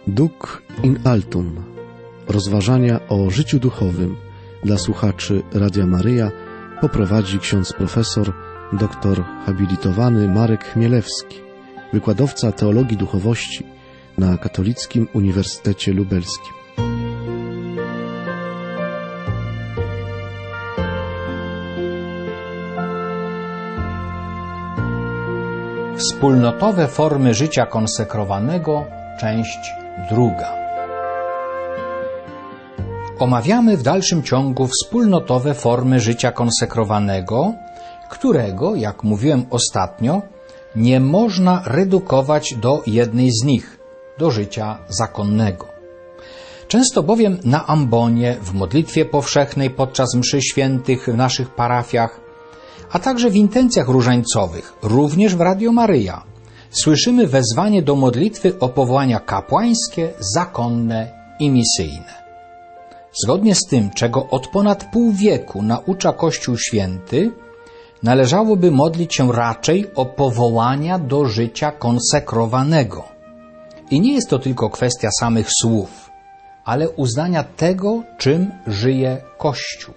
Duc in altum. Rozważania o życiu duchowym dla słuchaczy Radia Maryja poprowadzi ksiądz profesor doktor habilitowany Marek Chmielewski, wykładowca teologii duchowości na Katolickim Uniwersytecie Lubelskim. Wspólnotowe formy życia konsekrowanego, część 2. Omawiamy w dalszym ciągu wspólnotowe formy życia konsekrowanego, którego, jak mówiłem ostatnio, nie można redukować do jednej z nich, do życia zakonnego. Często bowiem na ambonie, w modlitwie powszechnej podczas mszy świętych w naszych parafiach, a także w intencjach różańcowych, również w Radio Maryja, słyszymy wezwanie do modlitwy o powołania kapłańskie, zakonne i misyjne. Zgodnie z tym, czego od ponad pół wieku naucza Kościół Święty, należałoby modlić się raczej o powołania do życia konsekrowanego. I nie jest to tylko kwestia samych słów, ale uznania tego, czym żyje Kościół.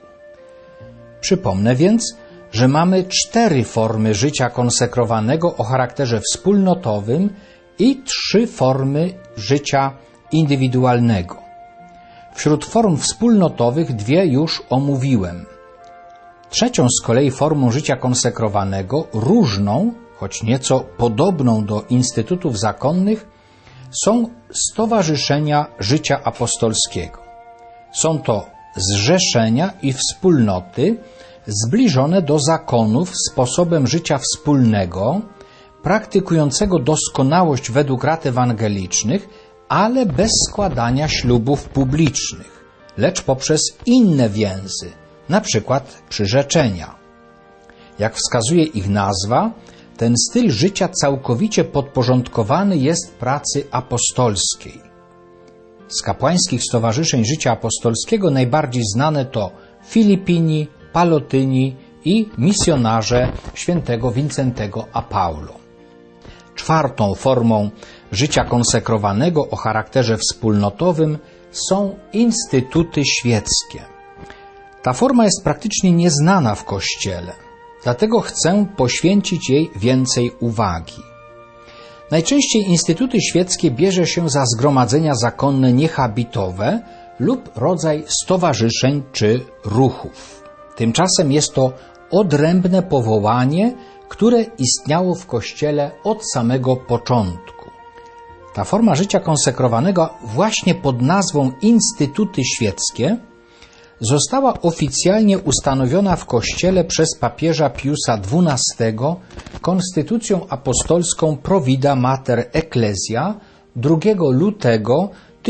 Przypomnę więc, że mamy 4 formy życia konsekrowanego o charakterze wspólnotowym i 3 formy życia indywidualnego. Wśród form wspólnotowych 2 już omówiłem. Trzecią z kolei formą życia konsekrowanego, różną, choć nieco podobną do instytutów zakonnych, są stowarzyszenia życia apostolskiego. Są to zrzeszenia i wspólnoty zbliżone do zakonów sposobem życia wspólnego, praktykującego doskonałość według rad ewangelicznych, ale bez składania ślubów publicznych, lecz poprzez inne więzy, na przykład przyrzeczenia. Jak wskazuje ich nazwa, ten styl życia całkowicie podporządkowany jest pracy apostolskiej. Z kapłańskich stowarzyszeń życia apostolskiego najbardziej znane to Filipini, Palotyni i misjonarze świętego Wincentego a Paulo. 4. formą życia konsekrowanego o charakterze wspólnotowym są instytuty świeckie. Ta forma jest praktycznie nieznana w Kościele, dlatego chcę poświęcić jej więcej uwagi. Najczęściej instytuty świeckie bierze się za zgromadzenia zakonne niehabitowe lub rodzaj stowarzyszeń czy ruchów. Tymczasem jest to odrębne powołanie, które istniało w Kościele od samego początku. Ta forma życia konsekrowanego właśnie pod nazwą instytuty świeckie została oficjalnie ustanowiona w Kościele przez papieża Piusa XII konstytucją apostolską Provida Mater Ecclesia 2 lutego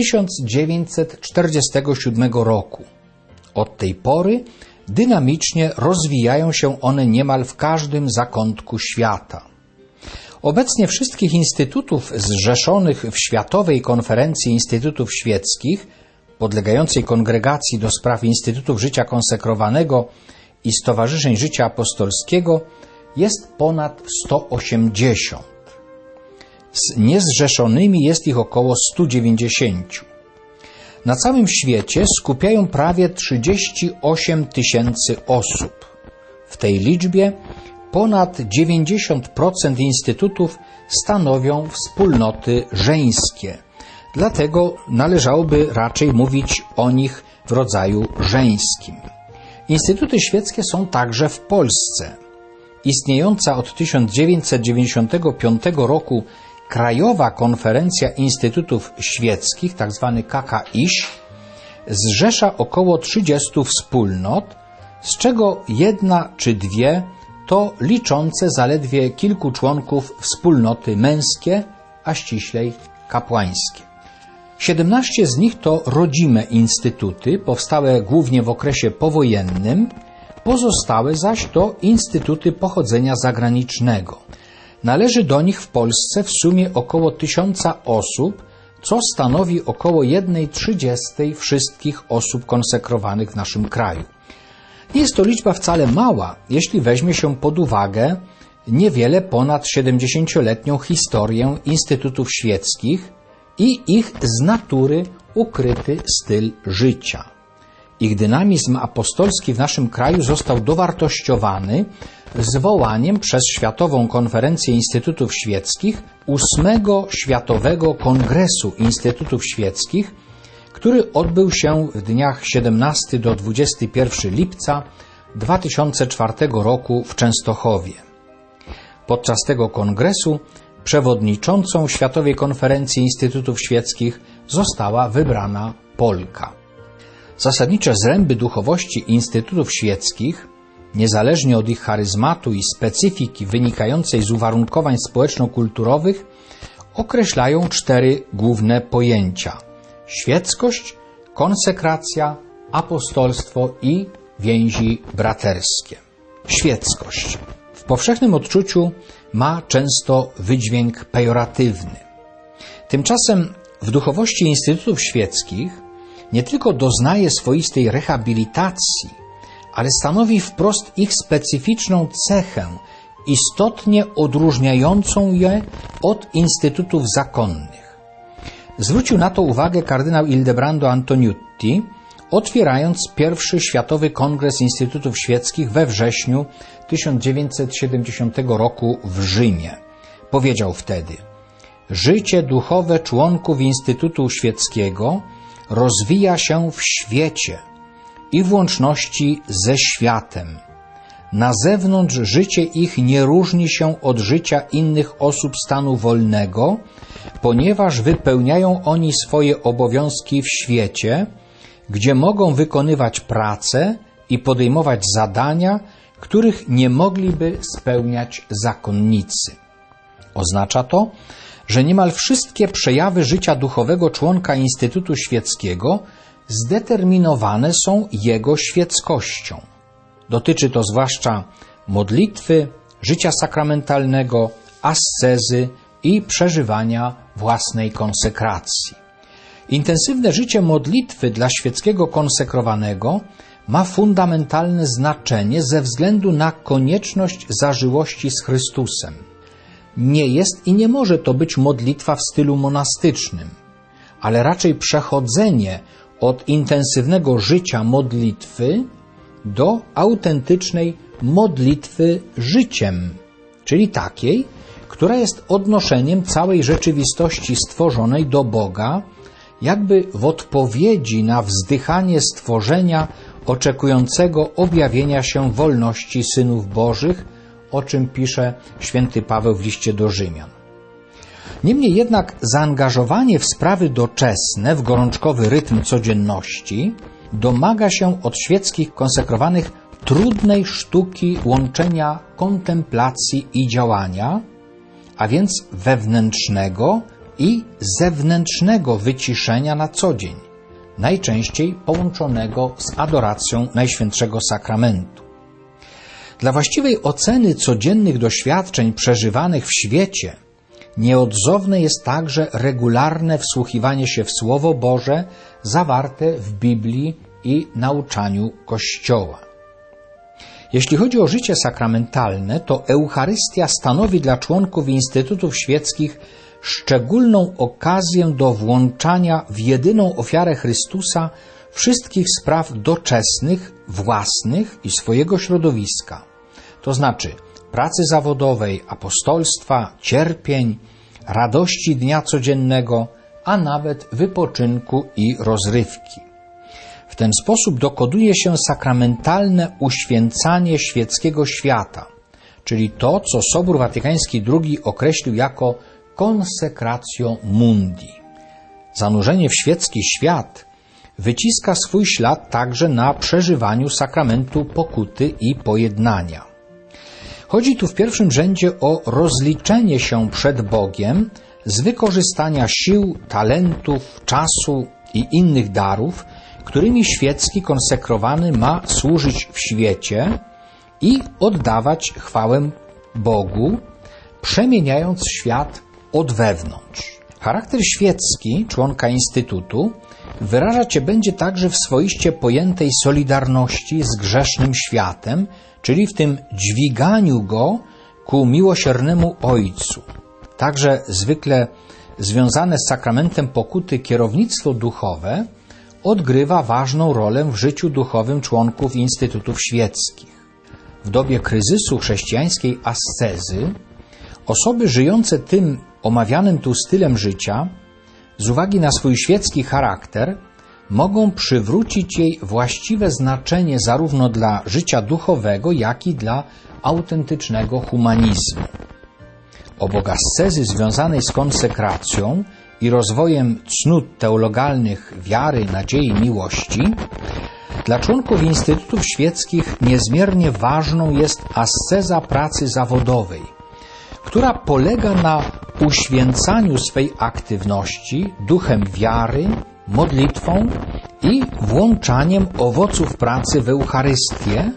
1947 roku. Od tej pory dynamicznie rozwijają się one niemal w każdym zakątku świata. Obecnie wszystkich instytutów zrzeszonych w Światowej Konferencji Instytutów Świeckich, podlegającej Kongregacji do spraw Instytutów Życia Konsekrowanego i Stowarzyszeń Życia Apostolskiego, jest ponad 180. Z niezrzeszonymi jest ich około 190. Na całym świecie skupiają prawie 38 000 osób. W tej liczbie ponad 90% instytutów stanowią wspólnoty żeńskie. Dlatego należałoby raczej mówić o nich w rodzaju żeńskim. Instytuty świeckie są także w Polsce. Istniejąca od 1995 roku Krajowa Konferencja Instytutów Świeckich, tzw. KKiŚ, zrzesza około 30 wspólnot, z czego 1 czy 2 to liczące zaledwie kilku członków wspólnoty męskie, a ściślej kapłańskie. 17 z nich to rodzime instytuty, powstałe głównie w okresie powojennym, pozostałe zaś to instytuty pochodzenia zagranicznego. Należy do nich w Polsce w sumie około 1000 osób, co stanowi około 1/30 wszystkich osób konsekrowanych w naszym kraju. Nie jest to liczba wcale mała, jeśli weźmie się pod uwagę niewiele ponad 70-letnią historię instytutów świeckich i ich z natury ukryty styl życia. Ich dynamizm apostolski w naszym kraju został dowartościowany zwołaniem przez Światową Konferencję Instytutów Świeckich 8. Światowego Kongresu Instytutów Świeckich, który odbył się w dniach 17 do 21 lipca 2004 roku w Częstochowie. Podczas tego kongresu przewodniczącą Światowej Konferencji Instytutów Świeckich została wybrana Polka. Zasadnicze zręby duchowości Instytutów Świeckich, niezależnie od ich charyzmatu i specyfiki wynikającej z uwarunkowań społeczno-kulturowych, określają 4 główne pojęcia: świeckość, konsekracja, apostolstwo i więzi braterskie. Świeckość w powszechnym odczuciu ma często wydźwięk pejoratywny. Tymczasem w duchowości Instytutów Świeckich nie tylko doznaje swoistej rehabilitacji, ale stanowi wprost ich specyficzną cechę, istotnie odróżniającą je od instytutów zakonnych. Zwrócił na to uwagę kardynał Ildebrando Antoniutti, otwierając pierwszy Światowy Kongres Instytutów Świeckich we wrześniu 1970 roku w Rzymie. Powiedział wtedy: życie duchowe członków Instytutu Świeckiego rozwija się w świecie i w łączności ze światem. Na zewnątrz życie ich nie różni się od życia innych osób stanu wolnego, ponieważ wypełniają oni swoje obowiązki w świecie, gdzie mogą wykonywać pracę i podejmować zadania, których nie mogliby spełniać zakonnicy. Oznacza to, że niemal wszystkie przejawy życia duchowego członka Instytutu Świeckiego zdeterminowane są jego świeckością. Dotyczy to zwłaszcza modlitwy, życia sakramentalnego, ascezy i przeżywania własnej konsekracji. Intensywne życie modlitwy dla świeckiego konsekrowanego ma fundamentalne znaczenie ze względu na konieczność zażyłości z Chrystusem. Nie jest i nie może to być modlitwa w stylu monastycznym, ale raczej przechodzenie od intensywnego życia modlitwy do autentycznej modlitwy życiem, czyli takiej, która jest odnoszeniem całej rzeczywistości stworzonej do Boga, jakby w odpowiedzi na wzdychanie stworzenia oczekującego objawienia się wolności synów Bożych, o czym pisze święty Paweł w liście do Rzymian. Niemniej jednak zaangażowanie w sprawy doczesne, w gorączkowy rytm codzienności domaga się od świeckich konsekrowanych trudnej sztuki łączenia kontemplacji i działania, a więc wewnętrznego i zewnętrznego wyciszenia na co dzień, najczęściej połączonego z adoracją Najświętszego Sakramentu. Dla właściwej oceny codziennych doświadczeń przeżywanych w świecie nieodzowne jest także regularne wsłuchiwanie się w Słowo Boże zawarte w Biblii i nauczaniu Kościoła. Jeśli chodzi o życie sakramentalne, to Eucharystia stanowi dla członków Instytutów Świeckich szczególną okazję do włączania w jedyną ofiarę Chrystusa wszystkich spraw doczesnych, własnych i swojego środowiska, to znaczy pracy zawodowej, apostolstwa, cierpień, radości dnia codziennego, a nawet wypoczynku i rozrywki. W ten sposób dokonuje się sakramentalne uświęcanie świeckiego świata, czyli to, co Sobór Watykański II określił jako consecratio mundi. Zanurzenie w świecki świat wyciska swój ślad także na przeżywaniu sakramentu pokuty i pojednania. Chodzi tu w pierwszym rzędzie o rozliczenie się przed Bogiem z wykorzystania sił, talentów, czasu i innych darów, którymi świecki konsekrowany ma służyć w świecie i oddawać chwałę Bogu, przemieniając świat od wewnątrz. Charakter świecki członka Instytutu wyrażać się będzie także w swoiście pojętej solidarności z grzesznym światem, czyli w tym dźwiganiu go ku miłosiernemu Ojcu. Także zwykle związane z sakramentem pokuty kierownictwo duchowe odgrywa ważną rolę w życiu duchowym członków instytutów świeckich. W dobie kryzysu chrześcijańskiej ascezy osoby żyjące tym omawianym tu stylem życia z uwagi na swój świecki charakter mogą przywrócić jej właściwe znaczenie zarówno dla życia duchowego, jak i dla autentycznego humanizmu. Obok ascezy związanej z konsekracją i rozwojem cnót teologalnych wiary, nadziei, miłości, dla członków instytutów świeckich niezmiernie ważną jest asceza pracy zawodowej, która polega na uświęcaniu swej aktywności duchem wiary, modlitwą i włączaniem owoców pracy w Eucharystię,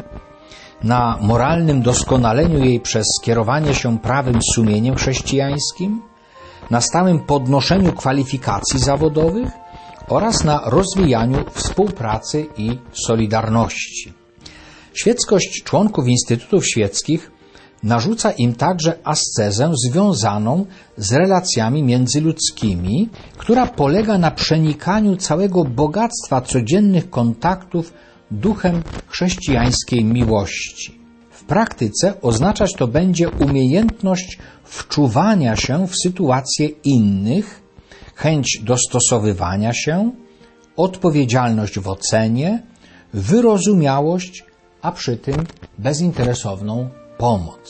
na moralnym doskonaleniu jej przez kierowanie się prawym sumieniem chrześcijańskim, na stałym podnoszeniu kwalifikacji zawodowych oraz na rozwijaniu współpracy i solidarności. Świeckość członków instytutów świeckich narzuca im także ascezę związaną z relacjami międzyludzkimi, która polega na przenikaniu całego bogactwa codziennych kontaktów duchem chrześcijańskiej miłości. W praktyce oznaczać to będzie umiejętność wczuwania się w sytuacje innych, chęć dostosowywania się, odpowiedzialność w ocenie, wyrozumiałość, a przy tym bezinteresowną pomoc.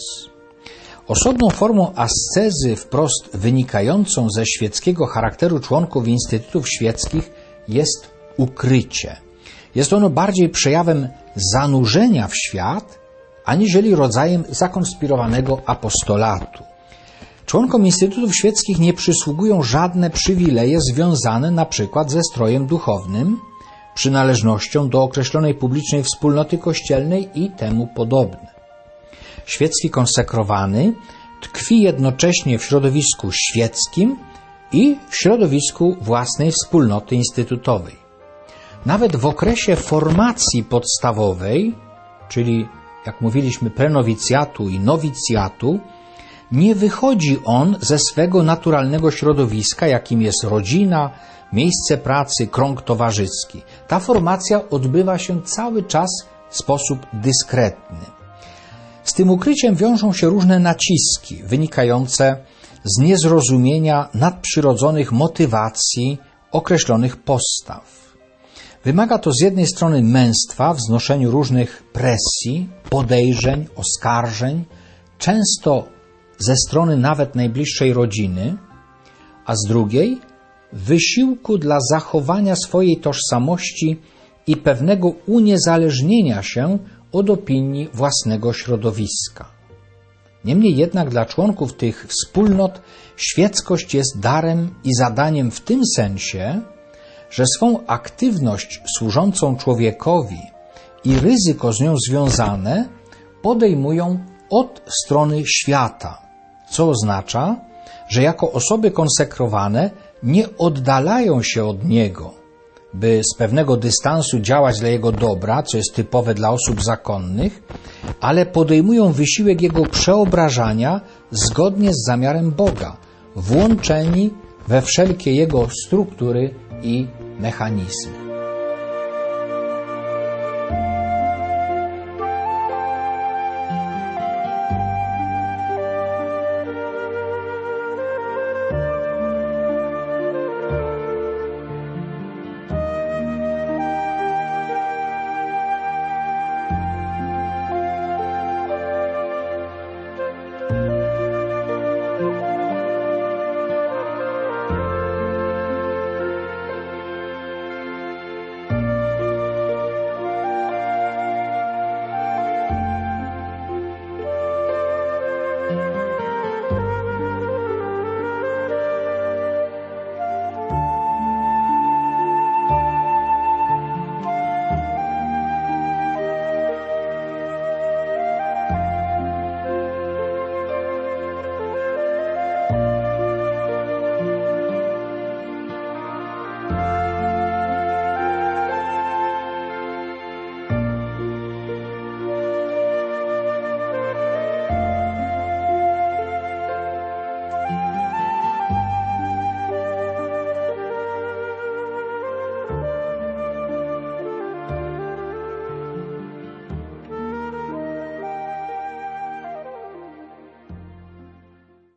Osobną formą ascezy wprost wynikającą ze świeckiego charakteru członków instytutów świeckich jest ukrycie. Jest ono bardziej przejawem zanurzenia w świat, aniżeli rodzajem zakonspirowanego apostolatu. Członkom instytutów świeckich nie przysługują żadne przywileje związane na przykład ze strojem duchownym, przynależnością do określonej publicznej wspólnoty kościelnej i temu podobne. Świecki konsekrowany tkwi jednocześnie w środowisku świeckim i w środowisku własnej wspólnoty instytutowej. Nawet w okresie formacji podstawowej, czyli jak mówiliśmy prenowicjatu i nowicjatu, nie wychodzi on ze swego naturalnego środowiska, jakim jest rodzina, miejsce pracy, krąg towarzyski. Ta formacja odbywa się cały czas w sposób dyskretny. Z tym ukryciem wiążą się różne naciski wynikające z niezrozumienia nadprzyrodzonych motywacji określonych postaw. Wymaga to z jednej strony męstwa w znoszeniu różnych presji, podejrzeń, oskarżeń, często ze strony nawet najbliższej rodziny, a z drugiej wysiłku dla zachowania swojej tożsamości i pewnego uniezależnienia się od opinii własnego środowiska. Niemniej jednak dla członków tych wspólnot świeckość jest darem i zadaniem w tym sensie, że swą aktywność służącą człowiekowi i ryzyko z nią związane podejmują od strony świata, co oznacza, że jako osoby konsekrowane nie oddalają się od niego, by z pewnego dystansu działać dla jego dobra, co jest typowe dla osób zakonnych, ale podejmują wysiłek jego przeobrażania zgodnie z zamiarem Boga, włączeni we wszelkie jego struktury i mechanizmy.